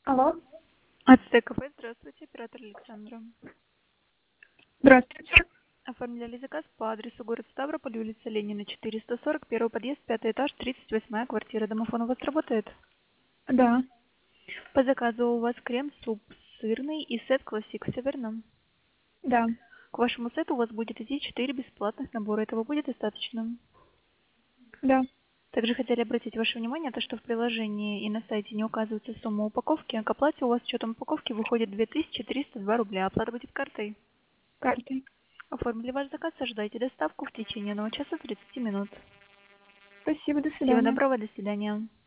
Алло, Ацтек кафе, здравствуйте, оператор Александра. здравствуйте. Оформляли заказ по адресу город Ставрополь, улица Ленина, 440, первый подъезд, пятый этаж, 38-я квартира. Домофон у вас работает? Да, По заказу у вас крем-суп сырный и сет классик, все верно? да, К вашему сету у вас будет идти 4 бесплатных набора, этого будет достаточно. да. Также хотели обратить ваше внимание, то, что в приложении и на сайте не указывается сумма упаковки, а к оплате у вас с учетом упаковки выходит 2302 рубля. Оплата будет картой. Картой. Оформили ваш заказ, ожидайте доставку в течение 1 часа 30 минут. Спасибо, до Всего свидания. доброго, до свидания.